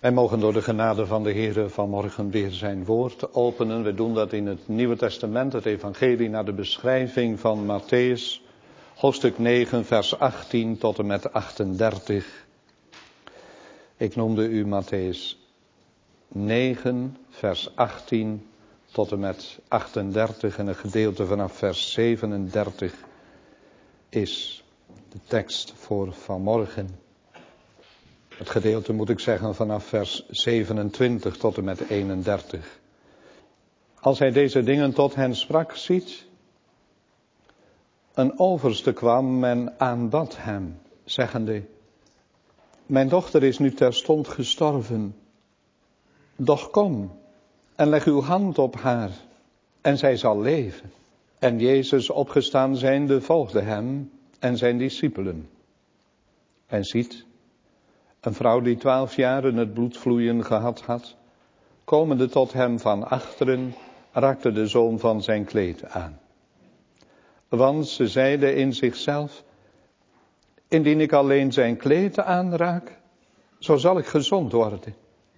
Wij mogen door de genade van de Heer vanmorgen weer zijn woord openen. We doen dat in het Nieuwe Testament, het evangelie naar de beschrijving van Mattheüs, hoofdstuk 9, vers 18 tot en met 38. Ik noemde u Mattheüs 9, vers 18 tot en met 38 en een gedeelte vanaf vers 37 is de tekst voor vanmorgen. Het gedeelte moet ik zeggen vanaf vers 27 tot en met 31. Als hij deze dingen tot hen sprak, ziet, een overste kwam en aanbad hem, zeggende, mijn dochter is nu terstond gestorven, doch kom en leg uw hand op haar en zij zal leven. En Jezus opgestaan zijnde volgde hem en zijn discipelen. En ziet, een vrouw die 12 jaren het bloedvloeien gehad had, komende tot hem van achteren, raakte de zoom van zijn kleed aan. Want ze zeide in zichzelf, indien ik alleen zijn kleed aanraak, zo zal ik gezond worden.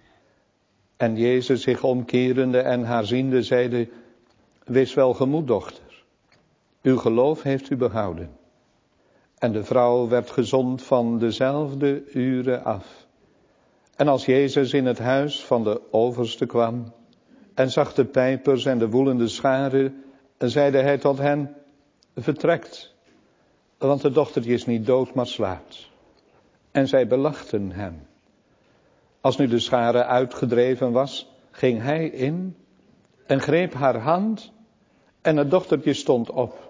En Jezus zich omkerende en haar ziende zeide, wees welgemoed, dochter, uw geloof heeft u behouden. En de vrouw werd gezond van dezelfde uren af. En als Jezus in het huis van de overste kwam en zag de pijpers en de woelende scharen, zeide hij tot hen, vertrekt, want de dochtertje is niet dood, maar slaapt. En zij belachten hem. Als nu de schare uitgedreven was, ging hij in en greep haar hand en het dochtertje stond op.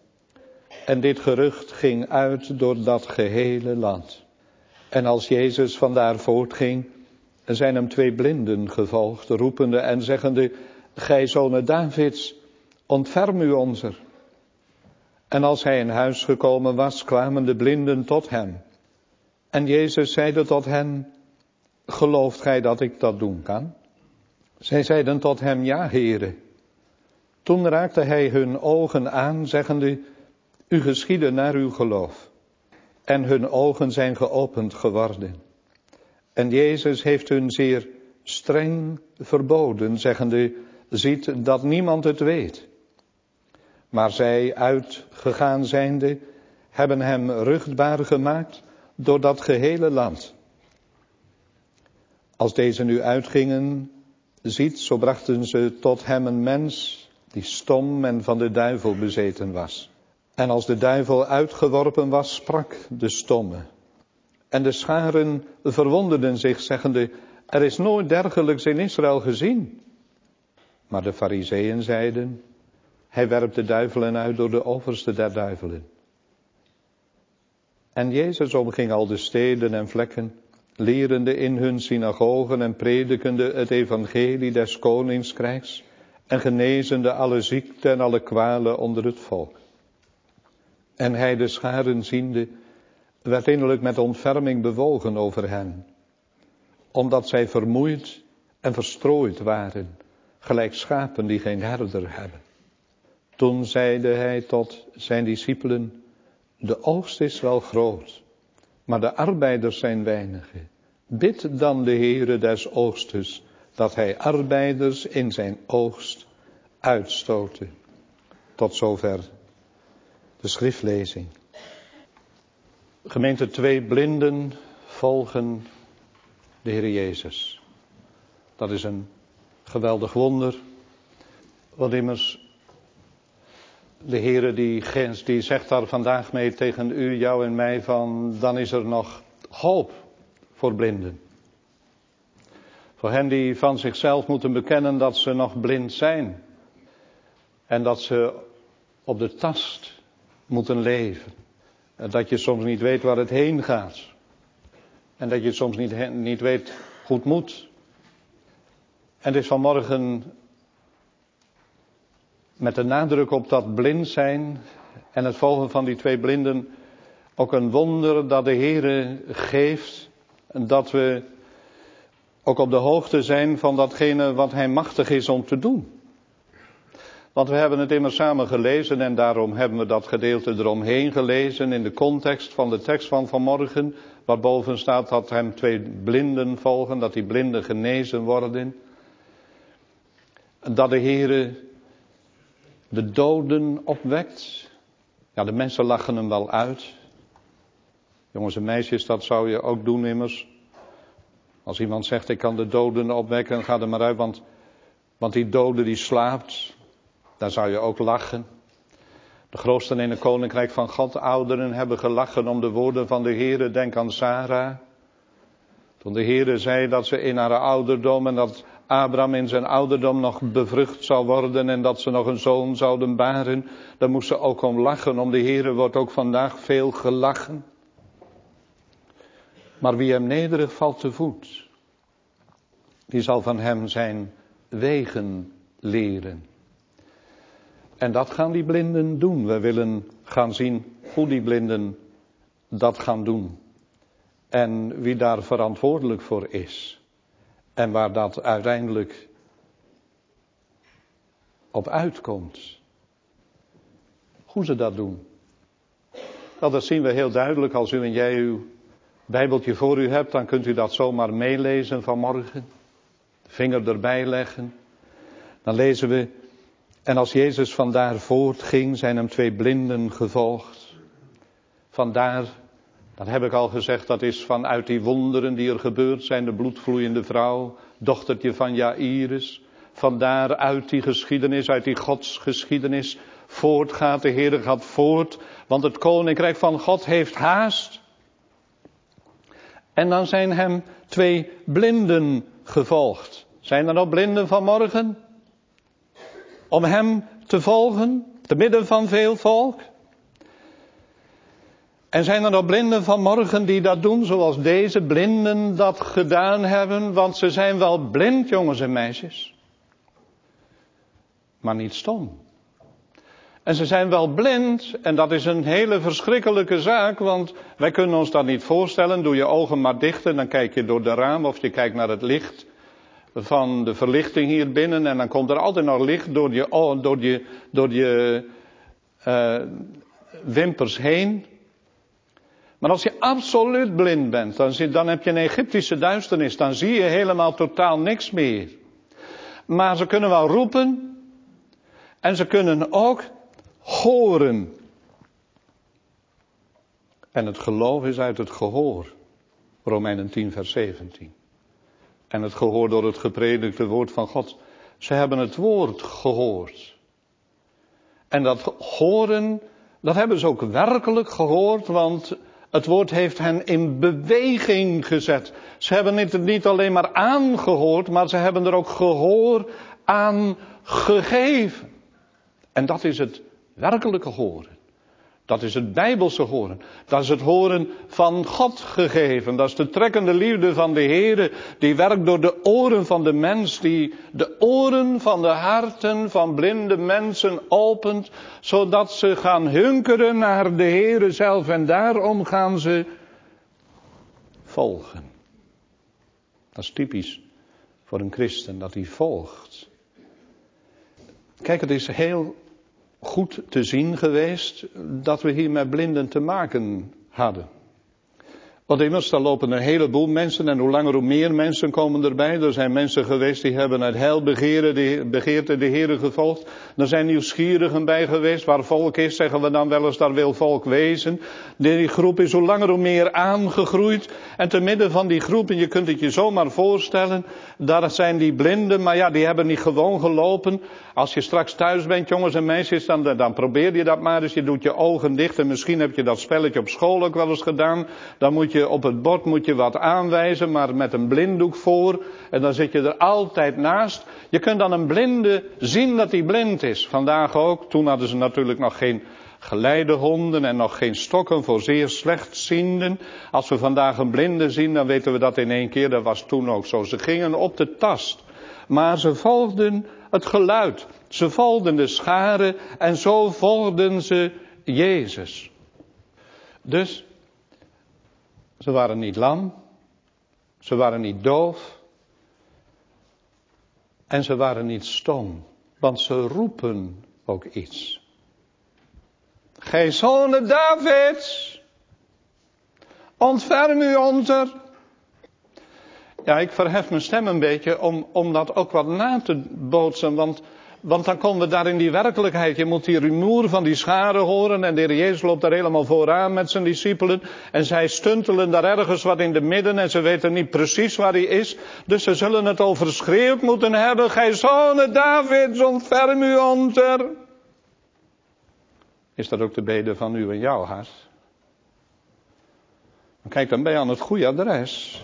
En dit gerucht ging uit door dat gehele land. En als Jezus vandaar voortging, zijn hem 2 blinden gevolgd, roepende en zeggende, gij zonen Davids, ontferm u onzer. En als hij in huis gekomen was, kwamen de blinden tot hem. En Jezus zeide tot hen, gelooft gij dat ik dat doen kan? Zij zeiden tot hem, ja, Heere. Toen raakte hij hun ogen aan, zeggende, u geschiedde naar uw geloof. En hun ogen zijn geopend geworden. En Jezus heeft hun zeer streng verboden, zeggende, ziet dat niemand het weet. Maar zij uitgegaan zijnde, hebben hem ruchtbaar gemaakt door dat gehele land. Als deze nu uitgingen, ziet, zo brachten ze tot hem een mens die stom en van de duivel bezeten was. En als de duivel uitgeworpen was, sprak de stomme. En de scharen verwonderden zich, zeggende, er is nooit dergelijks in Israël gezien. Maar de Farizeeën zeiden, hij werpt de duivelen uit door de overste der duivelen. En Jezus omging al de steden en vlekken, lerende in hun synagogen en predikende het evangelie des koningskrijgs en genezende alle ziekten en alle kwalen onder het volk. En hij de scharen ziende, werd innerlijk met ontferming bewogen over hen, omdat zij vermoeid en verstrooid waren, gelijk schapen die geen herder hebben. Toen zeide hij tot zijn discipelen, de oogst is wel groot, maar de arbeiders zijn weinige. Bid dan de Heere des oogstes, dat hij arbeiders in zijn oogst uitstoten. Tot zover de schriftlezing. Gemeente, 2 blinden volgen de Heer Jezus. Dat is een geweldig wonder. Want immers, de Heer die zegt daar vandaag mee tegen u, jou en mij van, dan is er nog hoop voor blinden. Voor hen die van zichzelf moeten bekennen dat ze nog blind zijn. En dat ze op de tast moeten leven. Dat je soms niet weet waar het heen gaat. En dat je soms niet weet hoe het moet. En het is vanmorgen met de nadruk op dat blind zijn en het volgen van die 2 blinden ook een wonder dat de Heere geeft. Dat we ook op de hoogte zijn van datgene wat Hij machtig is om te doen. Want we hebben het immers samen gelezen en daarom hebben we dat gedeelte eromheen gelezen in de context van de tekst van vanmorgen. waarboven staat dat hem 2 blinden volgen, dat die blinden genezen worden. Dat de Heere de doden opwekt. Ja, de mensen lachen hem wel uit. Jongens en meisjes, dat zou je ook doen immers. Als iemand zegt, ik kan de doden opwekken, ga er maar uit, want die dode die slaapt. Daar zou je ook lachen. De grootsten in het koninkrijk van God, ouderen, hebben gelachen om de woorden van de Heere. Denk aan Sarah. Toen de Heere zei dat ze in haar ouderdom en dat Abraham in zijn ouderdom nog bevrucht zou worden en dat ze nog een zoon zouden baren. Daar moest ze ook om lachen. Om de Heere wordt ook vandaag veel gelachen. Maar wie hem nederig valt te voet, die zal van hem zijn wegen leren. En dat gaan die blinden doen. We willen gaan zien hoe die blinden dat gaan doen. En wie daar verantwoordelijk voor is. En waar dat uiteindelijk op uitkomt. Hoe ze dat doen. Nou, dat zien we heel duidelijk. Als u en jij uw Bijbeltje voor u hebt, dan kunt u dat zomaar meelezen vanmorgen. De vinger erbij leggen. Dan lezen we: en als Jezus vandaar voortging, zijn hem 2 blinden gevolgd. Vandaar, dat heb ik al gezegd, dat is vanuit die wonderen die er gebeurd zijn. De bloedvloeiende vrouw, dochtertje van Jairus. Vandaar uit die geschiedenis, uit die godsgeschiedenis voortgaat. De Heer gaat voort, want het koninkrijk van God heeft haast. En dan zijn hem 2 blinden gevolgd. Zijn er nog blinden vanmorgen? Om hem te volgen, te midden van veel volk. En zijn er nog blinden vanmorgen die dat doen zoals deze blinden dat gedaan hebben? Want ze zijn wel blind, jongens en meisjes. Maar niet stom. En ze zijn wel blind en dat is een hele verschrikkelijke zaak. Want wij kunnen ons dat niet voorstellen. Doe je ogen maar dicht en dan kijk je door de raam of je kijkt naar het licht van de verlichting hier binnen. En dan komt er altijd nog licht door je wimpers heen. Maar als je absoluut blind bent, dan heb je een Egyptische duisternis. Dan zie je helemaal totaal niks meer. Maar ze kunnen wel roepen. En ze kunnen ook horen. En het geloof is uit het gehoor. Romeinen 10 vers 17. En het gehoor door het gepredikte woord van God. Ze hebben het woord gehoord. En dat horen, dat hebben ze ook werkelijk gehoord, want het woord heeft hen in beweging gezet. Ze hebben het niet alleen maar aangehoord, maar ze hebben er ook gehoor aan gegeven. En dat is het werkelijke horen. Dat is het Bijbelse horen. Dat is het horen van God gegeven. Dat is de trekkende liefde van de Heere. Die werkt door de oren van de mens. Die de oren van de harten van blinde mensen opent. Zodat ze gaan hunkeren naar de Heere zelf. En daarom gaan ze volgen. Dat is typisch voor een christen. Dat hij volgt. Kijk, het is heel goed te zien geweest dat we hier met blinden te maken hadden. Want immers, daar lopen een heleboel mensen en hoe langer hoe meer mensen komen erbij. Er zijn mensen geweest die hebben het heil begeerte de Heere gevolgd. Er zijn nieuwsgierigen bij geweest. Waar volk is, zeggen we dan wel eens, daar wil volk wezen. Die groep is hoe langer hoe meer aangegroeid. En te midden van die groep, en je kunt het je zomaar voorstellen, daar zijn die blinden, maar ja, die hebben niet gewoon gelopen. Als je straks thuis bent, jongens en meisjes, dan probeer je dat maar eens. Je doet je ogen dicht en misschien heb je dat spelletje op school ook wel eens gedaan. Dan moet je op het bord wat aanwijzen, maar met een blinddoek voor. En dan zit je er altijd naast. Je kunt dan een blinde zien dat hij blind is. Vandaag ook. Toen hadden ze natuurlijk nog geen geleidehonden en nog geen stokken voor zeer slechtzienden. Als we vandaag een blinde zien, dan weten we dat in één keer. Dat was toen ook zo. Ze gingen op de tast. Maar ze volgden het geluid. Ze volgden de scharen en zo volgden ze Jezus. Dus ze waren niet lam, ze waren niet doof en ze waren niet stom, want ze roepen ook iets. Gij zonen Davids, Ontferm u onzer. Ja, ik verhef mijn stem een beetje om dat ook wat na te bootsen. Want dan komen we daar in die werkelijkheid. Je moet die rumoer van die schare horen. En de Heer Jezus loopt daar helemaal vooraan met zijn discipelen. En zij stuntelen daar ergens wat in de midden. En ze weten niet precies waar hij is. Dus ze zullen het overschreeuwd moeten hebben. Gij zonen Davids, ontferm u onzer. Is dat ook de bede van u en jouw hart? Kijk, dan ben je aan het goede adres.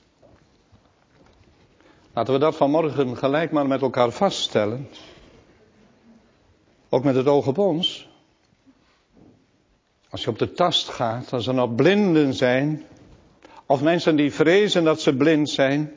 Laten we dat vanmorgen gelijk maar met elkaar vaststellen. Ook met het oog op ons. Als je op de tast gaat, als er nog blinden zijn, of mensen die vrezen dat ze blind zijn,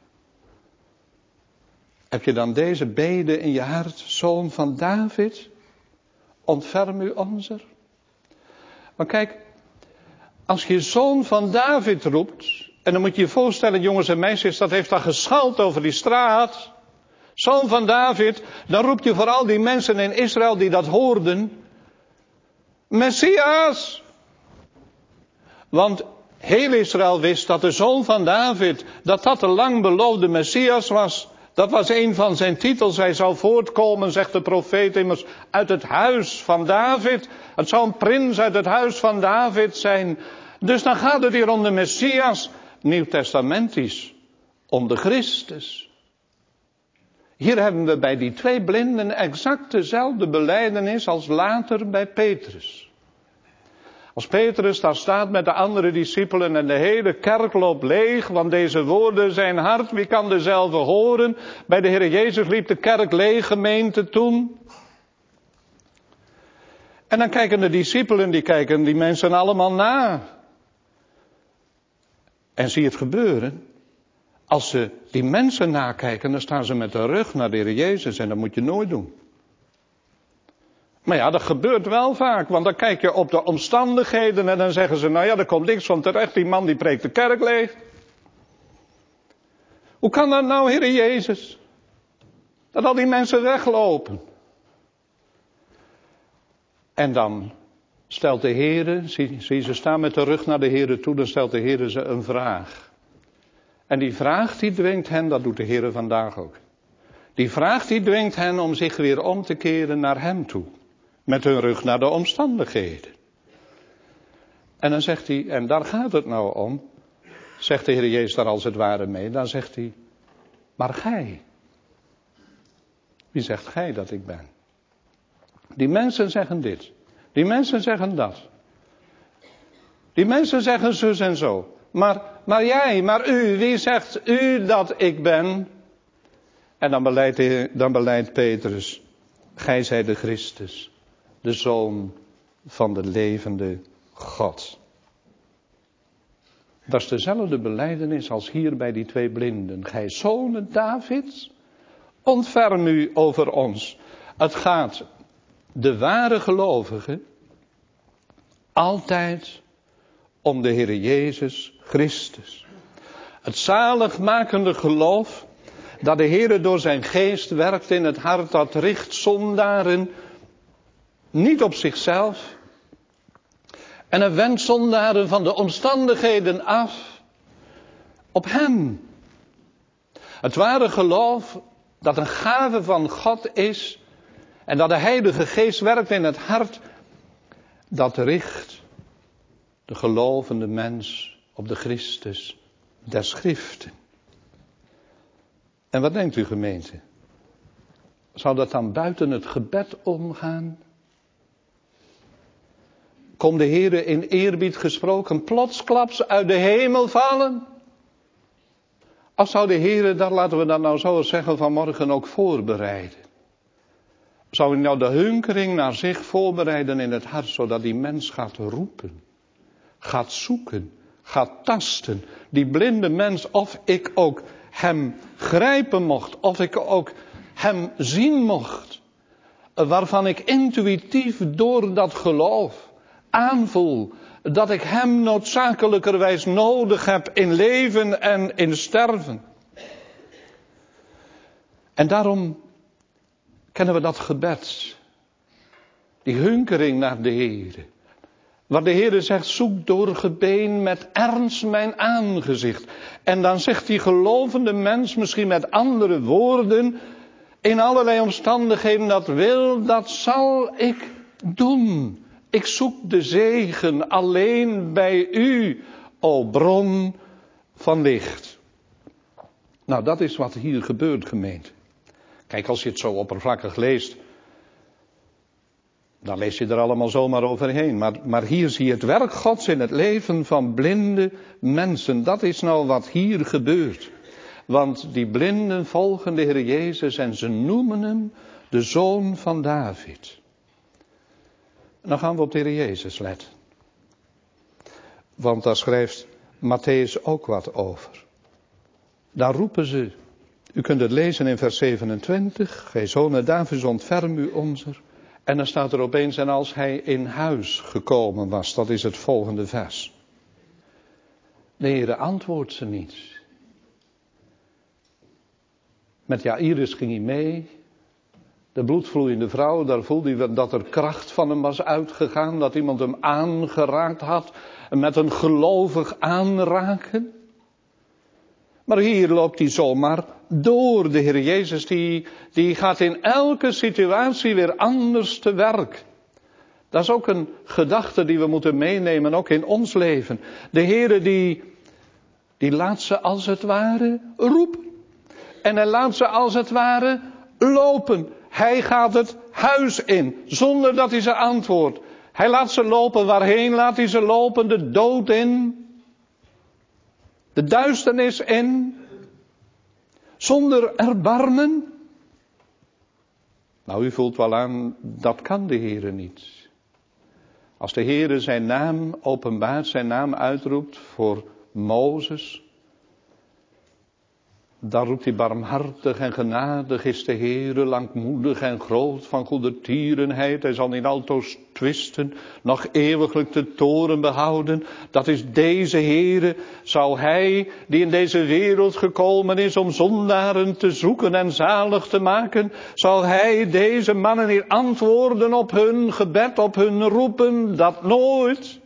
heb je dan deze bede in je hart, zoon van David, ontferm u onzer. Maar kijk, als je zoon van David roept, en dan moet je je voorstellen, jongens en meisjes, dat heeft dan geschald over die straat. Zoon van David, dan roep je vooral die mensen in Israël die dat hoorden. Messias! Want heel Israël wist dat de zoon van David, dat de lang beloofde Messias was. Dat was een van zijn titels. Hij zou voortkomen, zegt de profeet immers, uit het huis van David. Het zou een prins uit het huis van David zijn. Dus dan gaat het hier om de Messias, nieuwtestamentisch, om de Christus. Hier hebben we bij die twee blinden exact dezelfde belijdenis als later bij Petrus. Als Petrus daar staat met de andere discipelen en de hele kerk loopt leeg, want deze woorden zijn hard, wie kan dezelfde horen? Bij de Heer Jezus liep de kerk leeg, gemeente toen. En dan kijken de discipelen, die kijken die mensen allemaal na. En zie het gebeuren. Als ze die mensen nakijken, dan staan ze met de rug naar de Heer Jezus en dat moet je nooit doen. Maar ja, dat gebeurt wel vaak, want dan kijk je op de omstandigheden en dan zeggen ze, nou ja, er komt niks van terecht, die man die preekt de kerk leeg. Hoe kan dat nou, Heer Jezus? Dat al die mensen weglopen. En dan stelt de Heer, zie ze staan met de rug naar de Heer toe, dan stelt de Heer ze een vraag. En die vraag die dwingt hen, dat doet de Heer vandaag ook. Die vraag die dwingt hen om zich weer om te keren naar hem toe. Met hun rug naar de omstandigheden. En dan zegt hij, en daar gaat het nou om, zegt de Heer Jezus daar als het ware mee, dan zegt hij, maar gij, wie zegt gij dat ik ben? Die mensen zeggen dit, die mensen zeggen dat. Die mensen zeggen zus en zo. Maar jij, maar u, wie zegt u dat ik ben? En dan beleidt Petrus, gij zijt de Christus, de Zoon van de levende God. Dat is dezelfde belijdenis als hier bij die twee blinden. Gij zonen Davids, ontferm u over ons. Het gaat de ware gelovige altijd om de Heer Jezus Christus. Het zaligmakende geloof dat de Heer door zijn geest werkt in het hart, dat richt zondaren niet op zichzelf. En hij wendt zondaren van de omstandigheden af op hem. Het ware geloof dat een gave van God is en dat de Heilige Geest werkt in het hart, dat richt de gelovende mens op de Christus der Schriften. En wat denkt u, gemeente? Zou dat dan buiten het gebed omgaan? Komt de Heere in eerbied gesproken plotsklaps uit de hemel vallen? Of zou de Heere, laten we dat nou zo zeggen, vanmorgen ook voorbereiden? Zou hij nou de hunkering naar zich voorbereiden in het hart, zodat die mens gaat roepen, gaat zoeken, gaat tasten. Die blinde mens, of ik ook hem grijpen mocht, of ik ook hem zien mocht. Waarvan ik intuïtief door dat geloof aanvoel dat ik hem noodzakelijkerwijs nodig heb in leven en in sterven. En daarom kennen we dat gebed. Die hunkering naar de Heer. Waar de Heere zegt, zoek door gebeen met ernst mijn aangezicht. En dan zegt die gelovende mens misschien met andere woorden, in allerlei omstandigheden, dat zal ik doen. Ik zoek de zegen alleen bij u, o bron van licht. Nou, dat is wat hier gebeurt, gemeente. Kijk, als je het zo oppervlakkig leest, dan lees je er allemaal zomaar overheen. Maar hier zie je het werk Gods in het leven van blinde mensen. Dat is nou wat hier gebeurt. Want die blinden volgen de Heer Jezus en ze noemen hem de Zoon van David. En dan gaan we op de Heer Jezus letten. Want daar schrijft Matthäus ook wat over. Daar roepen ze, u kunt het lezen in vers 27, gij zonen Davids ontferm u onzer. En dan staat er opeens, en als hij in huis gekomen was, dat is het volgende vers. De Heere antwoordt ze niet. Met Jairus ging hij mee. De bloedvloeiende vrouw, daar voelde hij dat er kracht van hem was uitgegaan. Dat iemand hem aangeraakt had. Met een gelovig aanraken. Maar hier loopt hij zomaar door. De Heer Jezus die gaat in elke situatie weer anders te werk. Dat is ook een gedachte die we moeten meenemen, ook in ons leven. De Heer die laat ze als het ware roepen. En hij laat ze als het ware lopen. Hij gaat het huis in, zonder dat hij ze antwoordt. Hij laat ze lopen. Waarheen laat hij ze lopen? De dood in. De duisternis in. Zonder erbarmen. Nou, u voelt wel aan, dat kan de Heere niet. Als de Heere zijn naam openbaart, zijn naam uitroept voor Mozes, dan roept hij barmhartig en genadig is de Heere, langmoedig en groot van goedertierenheid. Hij zal niet altoos twisten, nog eeuwiglijk de toren behouden. Dat is deze Heere, zou hij die in deze wereld gekomen is om zondaren te zoeken en zalig te maken, zal hij deze mannen hier antwoorden op hun gebed, op hun roepen? Dat nooit.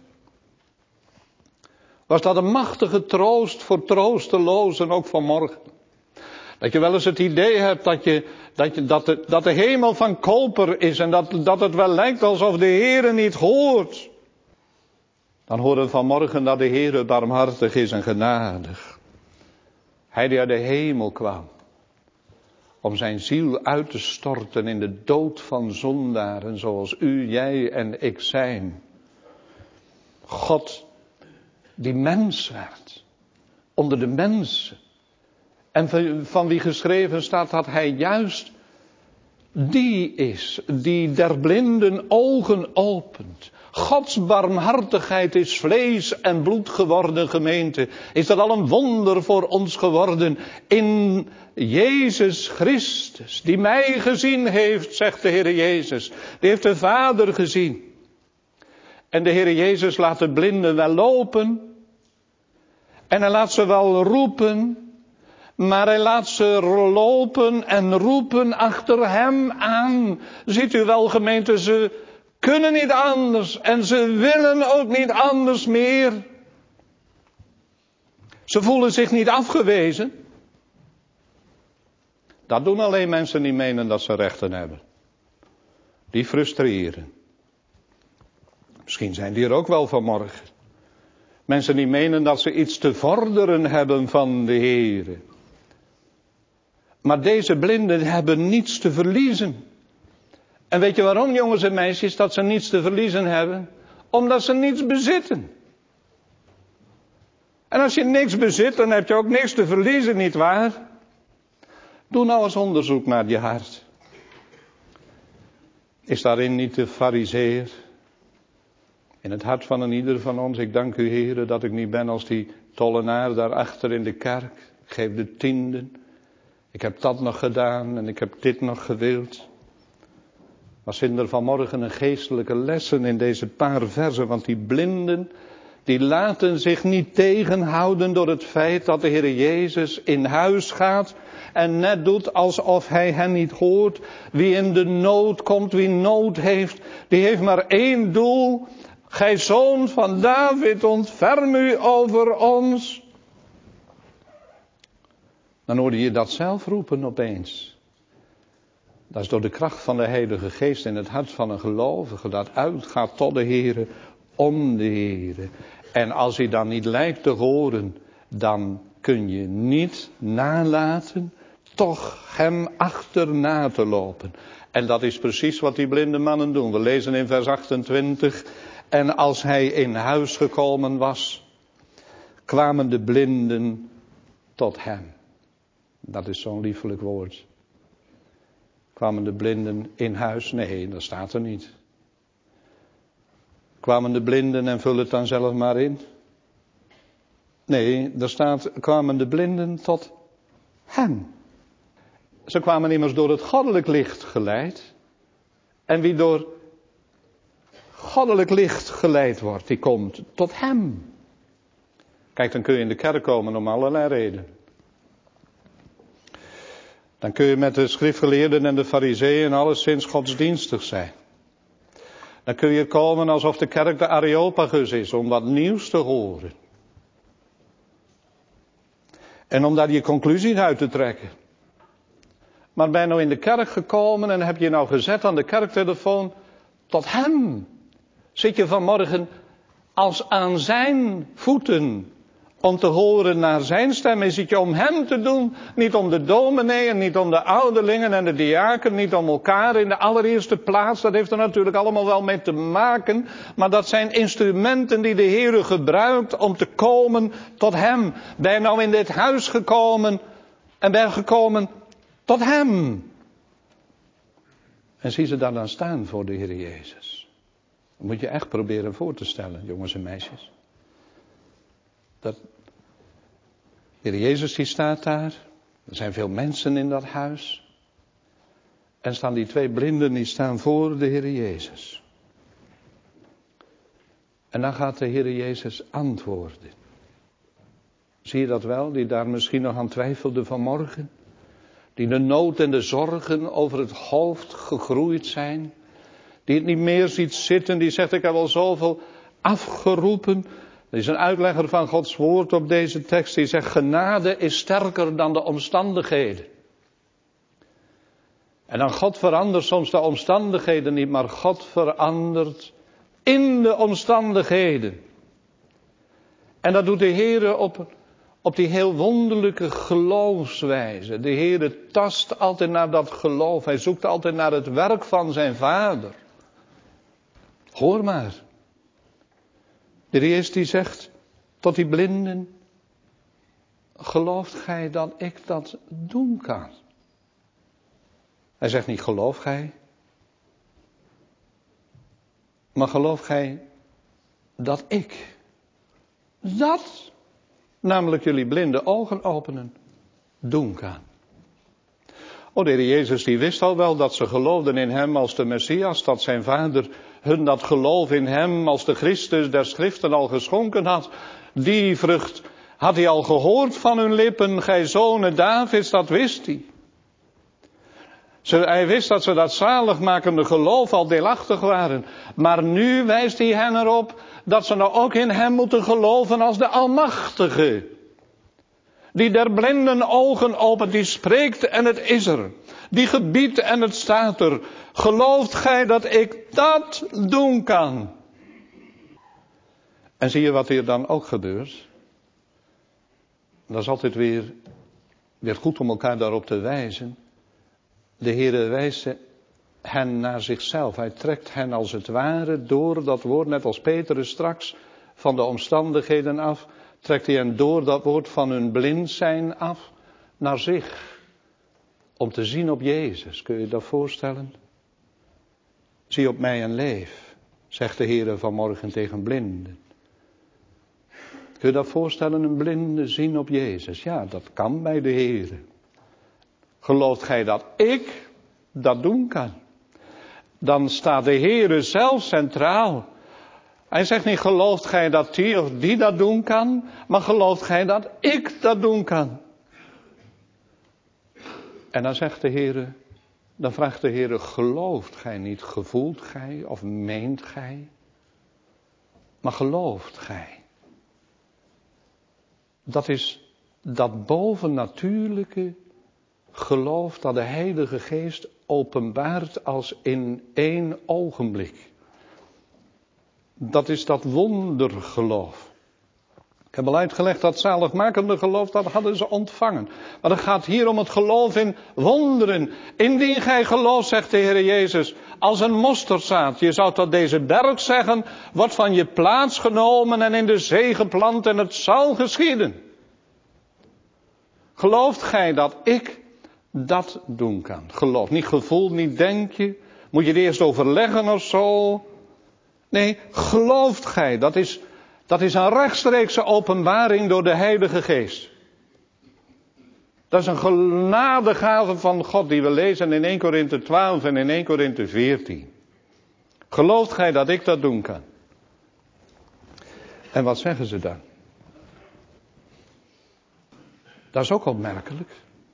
Was dat een machtige troost voor troostelozen, ook vanmorgen? Dat je wel eens het idee hebt dat de hemel van koper is en dat het wel lijkt alsof de Heere niet hoort. Dan horen we vanmorgen dat de Heere barmhartig is en genadig. Hij die uit de hemel kwam om zijn ziel uit te storten in de dood van zondaren zoals u, jij en ik zijn. God die mens werd onder de mensen. En van wie geschreven staat dat hij juist die is, die der blinden ogen opent. Gods barmhartigheid is vlees en bloed geworden, gemeente. Is dat al een wonder voor ons geworden in Jezus Christus, die mij gezien heeft, zegt de Heer Jezus. Die heeft de Vader gezien. En de Heer Jezus laat de blinden wel lopen. En hij laat ze wel roepen. Maar hij laat ze lopen en roepen achter hem aan. Ziet u wel, gemeente, ze kunnen niet anders en ze willen ook niet anders meer. Ze voelen zich niet afgewezen. Dat doen alleen mensen die menen dat ze rechten hebben. Die frustreren. Misschien zijn die er ook wel vanmorgen. Mensen die menen dat ze iets te vorderen hebben van de Heere. Maar deze blinden hebben niets te verliezen. En weet je waarom, jongens en meisjes, dat ze niets te verliezen hebben? Omdat ze niets bezitten. En als je niks bezit, dan heb je ook niks te verliezen, nietwaar? Doe nou eens onderzoek naar je hart. Is daarin niet de farizeeër? In het hart van een ieder van ons, ik dank u, Heere, dat ik niet ben als die tollenaar daarachter in de kerk. Ik geef de tienden. Ik heb dat nog gedaan en ik heb dit nog gewild. Maar zijn er vanmorgen een geestelijke lessen in deze paar versen, want die blinden, die laten zich niet tegenhouden door het feit dat de Heer Jezus in huis gaat en net doet alsof hij hen niet hoort. Wie in de nood komt, wie nood heeft, die heeft maar één doel. Gij zoon van David, ontferm u over ons. Dan hoorde je dat zelf roepen opeens. Dat is door de kracht van de Heilige Geest in het hart van een gelovige. Dat uitgaat tot de Heere, om de Heere. En als hij dan niet lijkt te horen, dan kun je niet nalaten toch hem achterna te lopen. En dat is precies wat die blinde mannen doen. We lezen in vers 28. En als hij in huis gekomen was, kwamen de blinden tot hem. Dat is zo'n liefelijk woord. Kwamen de blinden in huis? Nee, dat staat er niet. Kwamen de blinden en vul het dan zelf maar in? Nee, er staat, kwamen de blinden tot hem. Ze kwamen immers door het goddelijk licht geleid. En wie door goddelijk licht geleid wordt, die komt tot hem. Kijk, dan kun je in de kerk komen om allerlei redenen. Dan kun je met de schriftgeleerden en de farizeeën alleszins godsdienstig zijn. Dan kun je komen alsof de kerk de Areopagus is, om wat nieuws te horen. En om daar je conclusie uit te trekken. Maar ben je nou in de kerk gekomen en heb je nou gezet aan de kerktelefoon tot hem? Zit je vanmorgen als aan zijn voeten om te horen naar zijn stem? Is het je om hem te doen? Niet om de dominee en niet om de ouderlingen en de diaken, niet om elkaar in de allereerste plaats. Dat heeft er natuurlijk allemaal wel mee te maken. Maar dat zijn instrumenten die de Heere gebruikt om te komen tot hem. Ben je nou in dit huis gekomen en ben je gekomen tot hem? En zie ze daar dan staan voor de Heer Jezus. Dat moet je echt proberen voor te stellen, jongens en meisjes. Dat de Heer Jezus die staat daar. Er zijn veel mensen in dat huis. En staan die twee blinden die staan voor de Heer Jezus. En dan gaat de Heer Jezus antwoorden. Zie je dat wel? Die daar misschien nog aan twijfelde vanmorgen. Die de nood en de zorgen over het hoofd gegroeid zijn. Die het niet meer ziet zitten. Die zegt, ik heb al zoveel afgeroepen. Er is een uitlegger van Gods woord op deze tekst. Die zegt, genade is sterker dan de omstandigheden. En dan God verandert soms de omstandigheden niet. Maar God verandert in de omstandigheden. En dat doet de Heere op die heel wonderlijke geloofswijze. De Heere tast altijd naar dat geloof. Hij zoekt altijd naar het werk van zijn Vader. Hoor maar. De Heer Jezus die zegt tot die blinden. Gelooft gij dat ik dat doen kan? Hij zegt niet geloof gij. Maar geloof gij dat ik dat, namelijk jullie blinde ogen openen, doen kan. O, de Heer Jezus die wist al wel dat ze geloofden in hem als de Messias, dat zijn Vader hun dat geloof in hem als de Christus der Schriften al geschonken had. Die vrucht had hij al gehoord van hun lippen, gij zonen Davids, dat wist hij. Hij wist dat ze dat zaligmakende geloof al deelachtig waren. Maar nu wijst hij hen erop dat ze nou ook in hem moeten geloven als de Almachtige. Die der blinden ogen opent, die spreekt en het is er. Die gebiedt en het staat er. Gelooft gij dat ik dat doen kan? En zie je wat hier dan ook gebeurt? Dat is altijd weer goed om elkaar daarop te wijzen. De Heere wijst hen naar zichzelf. Hij trekt hen als het ware door dat woord, net als Petrus straks, van de omstandigheden af. Trekt hij hen door dat woord van hun blind zijn af naar zich. Om te zien op Jezus. Kun je je dat voorstellen? Zie op mij en leef, zegt de Heere vanmorgen tegen blinden. Kun je dat voorstellen, een blinde zien op Jezus? Ja, dat kan bij de Heere. Gelooft gij dat ik dat doen kan? Dan staat de Heere zelf centraal. Hij zegt niet, gelooft gij dat die of die dat doen kan? Maar gelooft gij dat ik dat doen kan? En dan zegt de Heere, dan vraagt de Heere, gelooft gij niet, gevoelt gij of meent gij? Maar gelooft gij? Dat is dat bovennatuurlijke geloof dat de Heilige Geest openbaart als in één ogenblik. Dat is dat wondergeloof. Ik heb al uitgelegd dat zaligmakende geloof, dat hadden ze ontvangen. Maar het gaat hier om het geloof in wonderen. Indien gij gelooft, zegt de Heer Jezus, als een mosterdzaad. Je zou tot deze berg zeggen, wordt van je plaats genomen en in de zee geplant en het zal geschieden. Gelooft gij dat ik dat doen kan? Geloof, niet gevoel, niet denken. Moet je het eerst overleggen of zo? Nee, gelooft gij, dat is een rechtstreekse openbaring door de Heilige Geest. Dat is een genadegave van God die we lezen in 1 Korinthe 12 en in 1 Korinthe 14. Gelooft gij dat ik dat doen kan? En wat zeggen ze dan? Dat is ook opmerkelijk.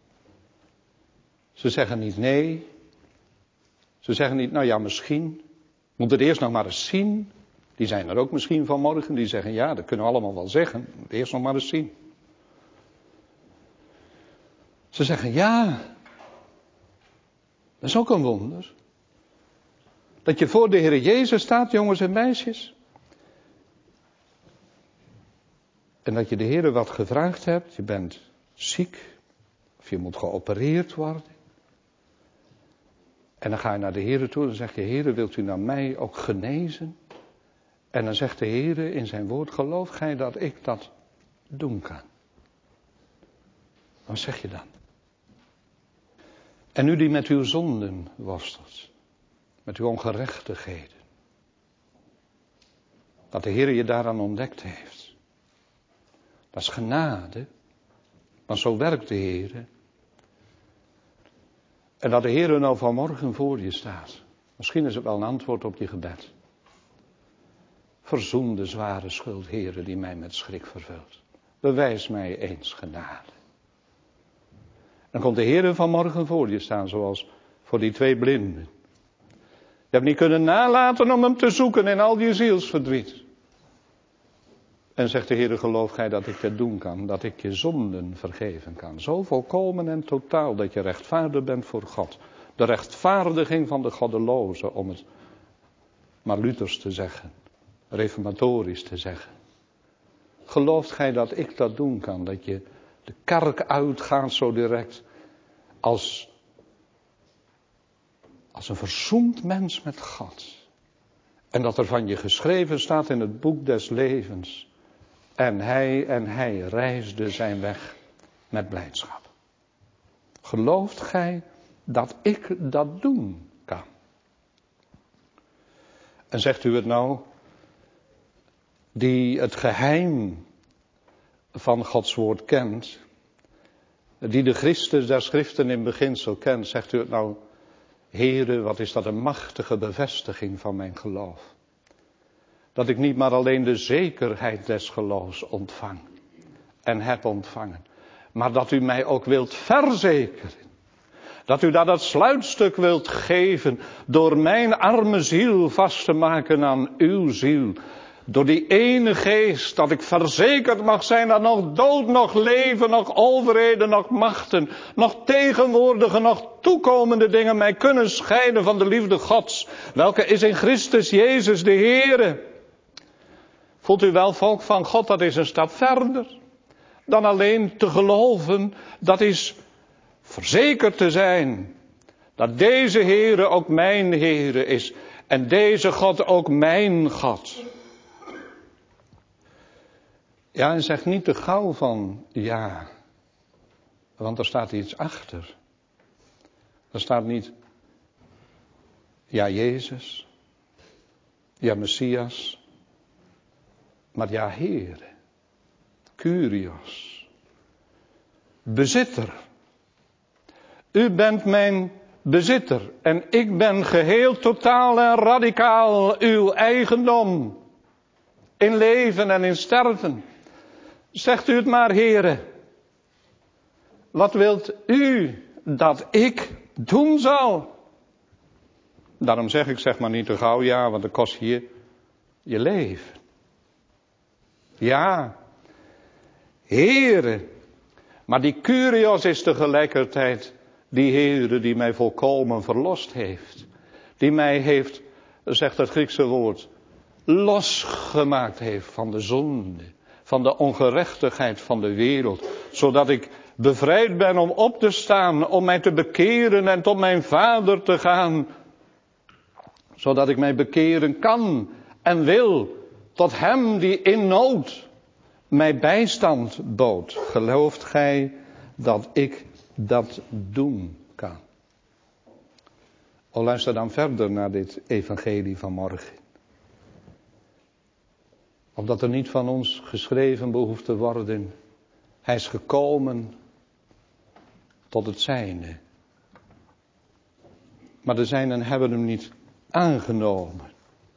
Ze zeggen niet nee. Ze zeggen niet, nou ja, misschien. Moet het eerst nog maar eens zien. Die zijn er ook misschien vanmorgen. Die zeggen, ja, dat kunnen we allemaal wel zeggen. Eerst nog maar eens zien. Ze zeggen, ja. Dat is ook een wonder. Dat je voor de Heer Jezus staat, jongens en meisjes. En dat je de Heer wat gevraagd hebt. Je bent ziek. Of je moet geopereerd worden. En dan ga je naar de Heer toe en zeg je, Heer, wilt u naar mij ook genezen? En dan zegt de Heer in zijn woord, geloof gij dat ik dat doen kan? Wat zeg je dan? En u die met uw zonden worstelt, met uw ongerechtigheden, dat de Heer je daaraan ontdekt heeft. Dat is genade, want zo werkt de Heer. En dat de Heer nou vanmorgen voor je staat. Misschien is het wel een antwoord op je gebed. Verzoen de zware schuld, Heere, die mij met schrik vervult. Bewijs mij eens genade. Dan komt de Heer vanmorgen voor je staan, zoals voor die 2 blinden. Je hebt niet kunnen nalaten om hem te zoeken in al je zielsverdriet. En zegt de Heer, geloof gij dat ik dit doen kan, dat ik je zonden vergeven kan. Zo volkomen en totaal dat je rechtvaardig bent voor God. De rechtvaardiging van de goddeloze, om het maar Luthers te zeggen. Reformatorisch te zeggen. Gelooft gij dat ik dat doen kan? Dat je de kerk uitgaat zo direct als een verzoend mens met God. En dat er van je geschreven staat in het boek des levens. En hij reisde zijn weg met blijdschap. Gelooft gij dat ik dat doen kan? En zegt u het nou, die het geheim van Gods woord kent, die de Christus der Schriften in beginsel kent, zegt u het nou, Heere, wat is dat een machtige bevestiging van mijn geloof. Dat ik niet maar alleen de zekerheid des geloofs ontvang en heb ontvangen, maar dat u mij ook wilt verzekeren. Dat u daar dat sluitstuk wilt geven door mijn arme ziel vast te maken aan uw ziel. Door die ene geest, dat ik verzekerd mag zijn dat nog dood, nog leven, nog overheden, nog machten, nog tegenwoordige, nog toekomende dingen mij kunnen scheiden van de liefde Gods, welke is in Christus Jezus de Heere. Voelt u wel, volk van God, dat is een stap verder dan alleen te geloven, dat is verzekerd te zijn dat deze Heere ook mijn Heere is en deze God ook mijn God. Ja, en zeg niet te gauw van ja, want er staat iets achter. Er staat niet ja Jezus, ja Messias, maar ja Heere, Kyrios, bezitter. U bent mijn bezitter en ik ben geheel, totaal en radicaal uw eigendom. In leven en in sterven. Zegt u het maar, Heere. Wat wilt u dat ik doen zal? Daarom zeg ik, zeg maar niet te gauw ja, want dat kost je leven. Ja, Heere. Maar die Kyrios is tegelijkertijd die Heere die mij volkomen verlost heeft. Die mij heeft, zegt het Griekse woord, losgemaakt heeft van de zonde, van de ongerechtigheid van de wereld. Zodat ik bevrijd ben om op te staan, om mij te bekeren en tot mijn Vader te gaan. Zodat ik mij bekeren kan en wil tot hem die in nood mij bijstand bood. Gelooft gij dat ik dat doen kan? Luister dan verder naar dit evangelie van morgen. Opdat er niet van ons geschreven behoeft te worden. Hij is gekomen tot het zijne. Maar de zijnen hebben hem niet aangenomen.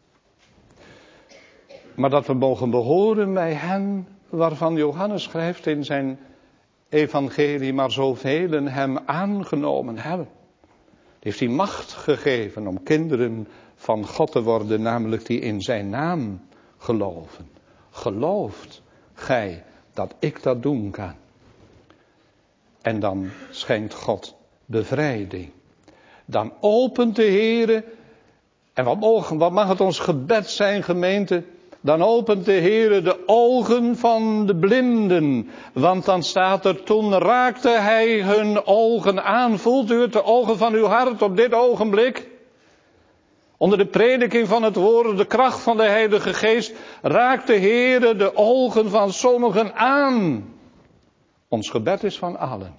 Maar dat we mogen behoren bij hen waarvan Johannes schrijft in zijn evangelie, maar zoveel hem aangenomen hebben. Die heeft hij macht gegeven om kinderen van God te worden, namelijk die in zijn naam geloven. Gelooft gij dat ik dat doen kan? En dan schenkt God bevrijding. Dan opent de Heere, en wat mag het ons gebed zijn, gemeente? Dan opent de Heere de ogen van de blinden. Want dan staat er, toen raakte hij hun ogen aan. Voelt u het, de ogen van uw hart op dit ogenblik? Onder de prediking van het woord, de kracht van de Heilige Geest, raakt de Heere de ogen van sommigen aan. Ons gebed is van allen.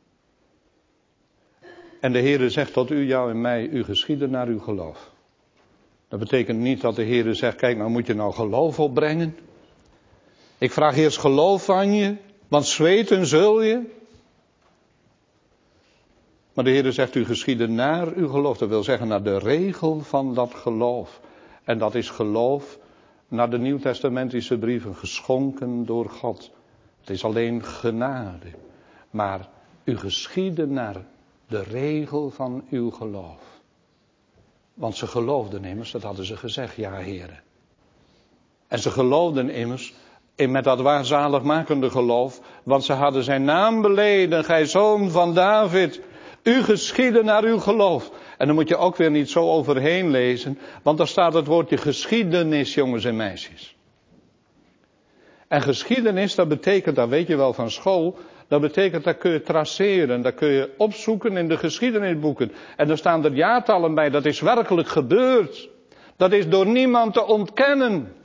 En de Heere zegt tot u, jou en mij, u geschieden naar uw geloof. Dat betekent niet dat de Heere zegt, kijk, nou moet je nou geloof opbrengen. Ik vraag eerst geloof van je, want zweten zul je. Maar de Heere zegt, u geschieden naar uw geloof. Dat wil zeggen naar de regel van dat geloof. En dat is geloof naar de Nieuwtestamentische brieven, geschonken door God. Het is alleen genade. Maar u geschieden naar de regel van uw geloof. Want ze geloofden immers, dat hadden ze gezegd, ja Heere. En ze geloofden immers met dat waarzaligmakende geloof, want ze hadden zijn naam beleden, gij zoon van David. U geschieden naar uw geloof. En dan moet je ook weer niet zo overheen lezen, want daar staat het woordje geschiedenis, jongens en meisjes. En geschiedenis, dat betekent, dat weet je wel van school, dat betekent, dat kun je traceren, dat kun je opzoeken in de geschiedenisboeken. En daar staan er jaartallen bij, dat is werkelijk gebeurd. Dat is door niemand te ontkennen.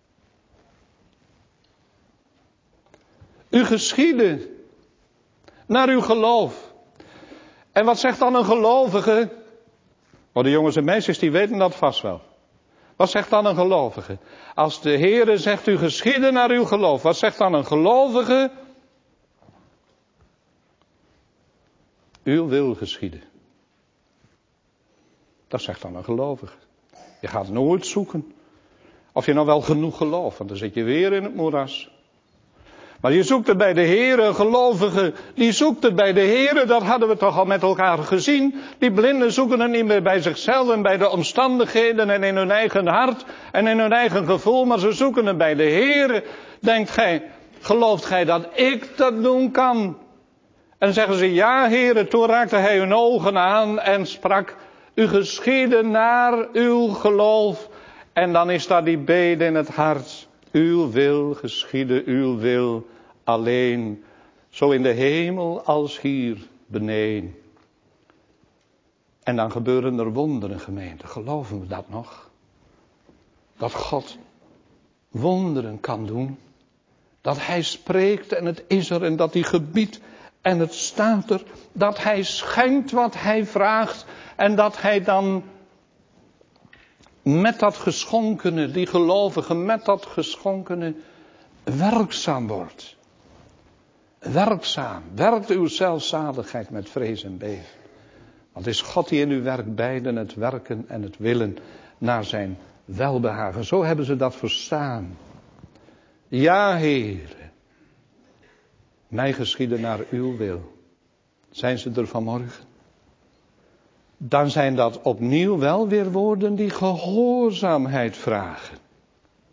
U geschieden naar uw geloof. En wat zegt dan een gelovige? Oh, de jongens en meisjes die weten dat vast wel. Wat zegt dan een gelovige? Als de Heere zegt u geschieden naar uw geloof. Wat zegt dan een gelovige? Uw wil geschieden. Dat zegt dan een gelovige. Je gaat nooit zoeken of je nou wel genoeg gelooft. Want dan zit je weer in het moeras. Maar je zoekt het bij de Heere, een gelovige, die zoekt het bij de Heere, dat hadden we toch al met elkaar gezien. Die blinden zoeken het niet meer bij zichzelf en bij de omstandigheden en in hun eigen hart en in hun eigen gevoel, maar ze zoeken het bij de Heere. Denkt gij, gelooft gij dat ik dat doen kan? En dan zeggen ze, ja Heere, toen raakte hij hun ogen aan en sprak, u geschieden naar uw geloof. En dan is daar die bede in het hart. Uw wil geschieden, uw wil alleen, zo in de hemel als hier beneden. En dan gebeuren er wonderen, gemeente. Geloven we dat nog? Dat God wonderen kan doen. Dat hij spreekt en het is er en dat hij gebiedt en het staat er. Dat hij schenkt wat hij vraagt en dat hij dan met dat geschonkene, die gelovige met dat geschonkene werkzaam wordt. Werkzaam. Werkt uw zelfzaligheid met vrees en beven. Want het is God die in u werkt, beiden het werken en het willen naar zijn welbehagen. Zo hebben ze dat verstaan. Ja, Heer, mij geschieden naar uw wil. Zijn ze er vanmorgen? Dan zijn dat opnieuw wel weer woorden die gehoorzaamheid vragen.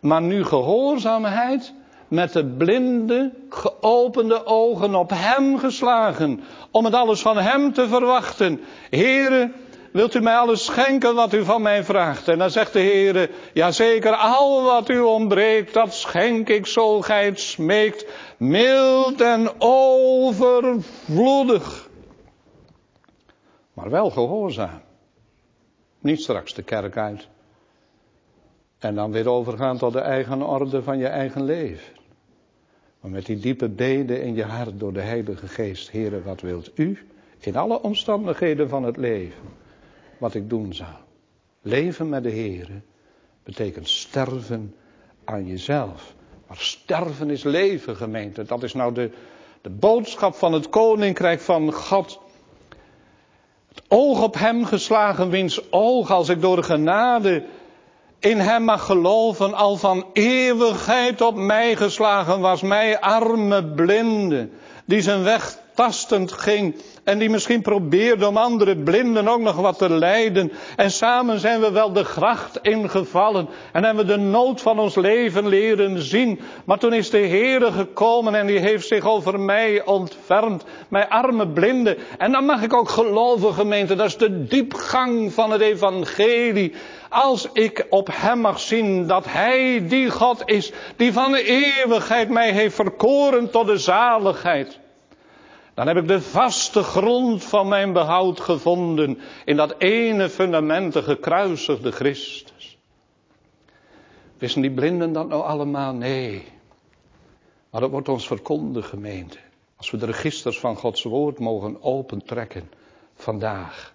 Maar nu gehoorzaamheid met de blinde, geopende ogen op hem geslagen. Om het alles van hem te verwachten. Heere, wilt u mij alles schenken wat u van mij vraagt? En dan zegt de Heere, jazeker, al wat u ontbreekt, dat schenk ik zo gij het smeekt. Mild en overvloedig. Maar wel gehoorzaam. Niet straks de kerk uit. En dan weer overgaan tot de eigen orde van je eigen leven. Maar met die diepe bede in je hart door de Heilige Geest. Heere, wat wilt u in alle omstandigheden van het leven? Wat ik doen zou. Leven met de Heere betekent sterven aan jezelf. Maar sterven is leven, gemeente. Dat is nou de boodschap van het koninkrijk van God. Het oog op hem geslagen, wiens oog, als ik door de genade in hem mag geloven, al van eeuwigheid op mij geslagen was, mij arme blinde, die zijn weg tastend ging en die misschien probeerde om andere blinden ook nog wat te leiden. En samen zijn we wel de gracht ingevallen en hebben we de nood van ons leven leren zien. Maar toen is de Heere gekomen en die heeft zich over mij ontfermd, mij arme blinde. En dan mag ik ook geloven, gemeente, dat is de diepgang van het evangelie. Als ik op hem mag zien dat hij die God is, die van de eeuwigheid mij heeft verkoren tot de zaligheid. Dan heb ik de vaste grond van mijn behoud gevonden in dat ene fundament, de gekruisigde Christus. Wisten die blinden dat nou allemaal? Nee. Maar dat wordt ons verkondigd, gemeente. Als we de registers van Gods woord mogen opentrekken vandaag.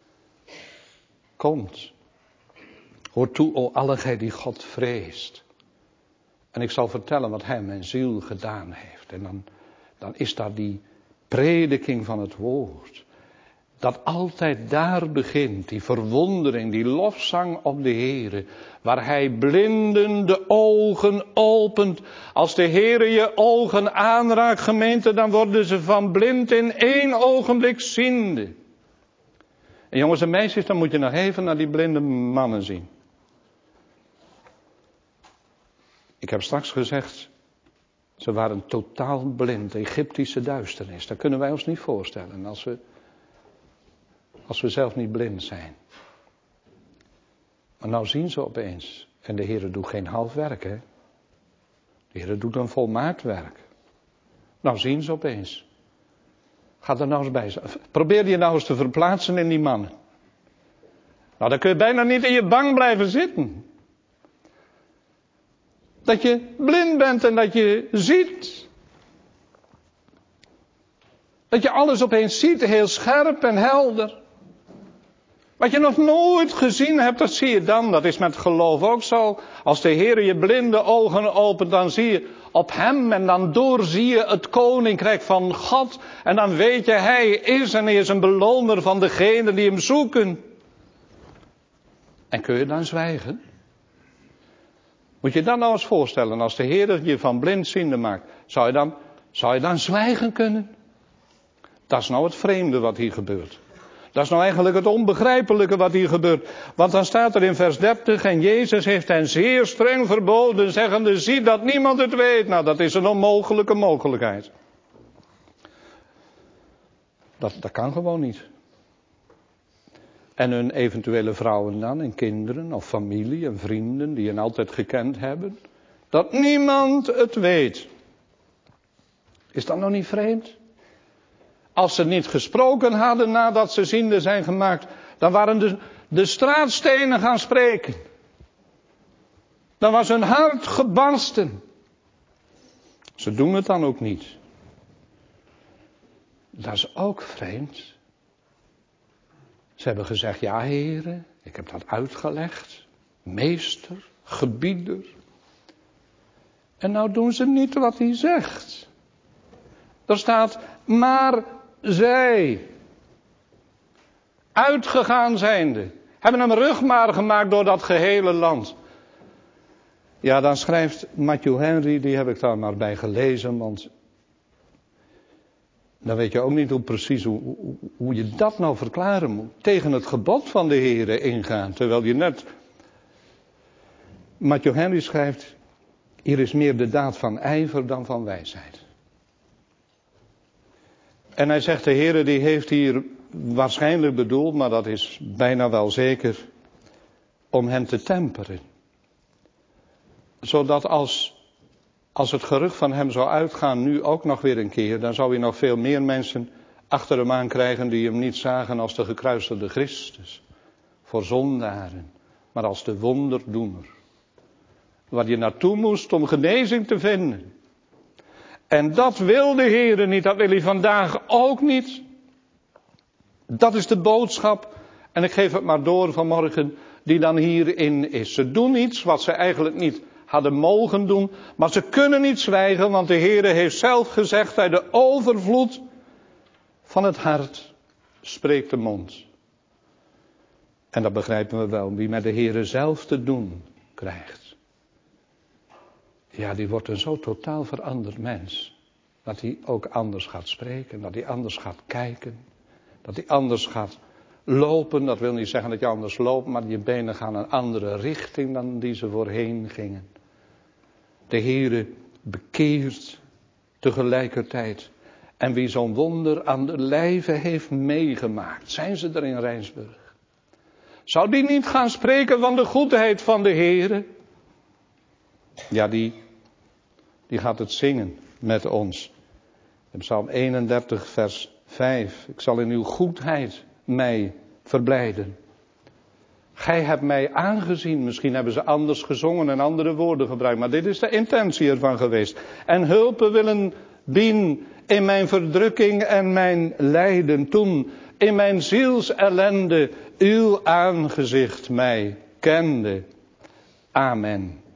Komt. Hoor toe, o allen gij die God vreest. En ik zal vertellen wat hij mijn ziel gedaan heeft. En dan is daar die prediking van het woord. Dat altijd daar begint, die verwondering, die lofzang op de Heere. Waar hij blinden de ogen opent. Als de Heere je ogen aanraakt, gemeente, dan worden ze van blind in 1 ogenblik ziende. En jongens en meisjes, dan moet je nog even naar die blinde mannen zien. Ik heb straks gezegd, ze waren totaal blind, Egyptische duisternis. Dat kunnen wij ons niet voorstellen als we zelf niet blind zijn. Maar nou zien ze opeens, en de Heere doet geen half werk, hè. De Heere doet een volmaakt werk. Nou zien ze opeens. Ga er nou eens bij. Probeer je nou eens te verplaatsen in die mannen. Nou, dan kun je bijna niet in je bank blijven zitten. Dat je blind bent en dat je ziet. Dat je alles opeens ziet, heel scherp en helder. Wat je nog nooit gezien hebt, dat zie je dan. Dat is met geloof ook zo. Als de Heer je blinde ogen opent, dan zie je op hem. En dan doorzie je het koninkrijk van God. En dan weet je, hij is en hij is een beloner van degenen die hem zoeken. En kun je dan zwijgen? Moet je dan nou eens voorstellen, als de Heer je van blindziende maakt, zou je dan zwijgen kunnen? Dat is nou het vreemde wat hier gebeurt. Dat is nou eigenlijk het onbegrijpelijke wat hier gebeurt. Want dan staat er in vers 30, en Jezus heeft hen zeer streng verboden, zeggende, zie dat niemand het weet. Nou, dat is een onmogelijke mogelijkheid. Dat kan gewoon niet. En hun eventuele vrouwen dan, en kinderen, of familie en vrienden die hen altijd gekend hebben. Dat niemand het weet. Is dat nog niet vreemd? Als ze niet gesproken hadden nadat ze ziende zijn gemaakt, dan waren de straatstenen gaan spreken. Dan was hun hart gebarsten. Ze doen het dan ook niet. Dat is ook vreemd. Ze hebben gezegd, ja heren, ik heb dat uitgelegd. Meester, gebieder. En nou doen ze niet wat hij zegt. Er staat, maar zij, uitgegaan zijnde, hebben hem rugmaar gemaakt door dat gehele land. Ja, dan schrijft Matthew Henry, die heb ik daar maar bij gelezen, want dan weet je ook niet hoe je dat nou verklaren moet. Tegen het gebod van de Heere ingaan, terwijl je Matthew Henry schrijft, hier is meer de daad van ijver dan van wijsheid. En hij zegt, de Heere die heeft hier waarschijnlijk bedoeld, maar dat is bijna wel zeker, om hen te temperen. Zodat als het gerucht van hem zou uitgaan, nu ook nog weer een keer, dan zou hij nog veel meer mensen achter hem aan krijgen die hem niet zagen als de gekruisigde Christus. Voor zondaren, maar als de wonderdoener. Waar je naartoe moest om genezing te vinden. En dat wil de Heere niet, dat wil hij vandaag ook niet. Dat is de boodschap, en ik geef het maar door vanmorgen, die dan hierin is. Ze doen iets wat ze eigenlijk niet hadden mogen doen, maar ze kunnen niet zwijgen, want de Heere heeft zelf gezegd, uit de overvloed van het hart spreekt de mond. En dat begrijpen we wel, wie met de Heere zelf te doen krijgt. Ja, die wordt een zo totaal veranderd mens. Dat hij ook anders gaat spreken, dat hij anders gaat kijken. Dat hij anders gaat lopen. Dat wil niet zeggen dat je anders loopt, maar je benen gaan een andere richting dan die ze voorheen gingen. De Heere bekeert tegelijkertijd. En wie zo'n wonder aan de lijve heeft meegemaakt, zijn ze er in Rijnsburg? Zou die niet gaan spreken van de goedheid van de Heere? Ja, die gaat het zingen met ons. In Psalm 31 vers 5. Ik zal in uw goedheid mij verblijden. Gij hebt mij aangezien. Misschien hebben ze anders gezongen en andere woorden gebruikt. Maar dit is de intentie ervan geweest. En hulpen willen bieden in mijn verdrukking en mijn lijden. Toen in mijn zielsellende uw aangezicht mij kende. Amen.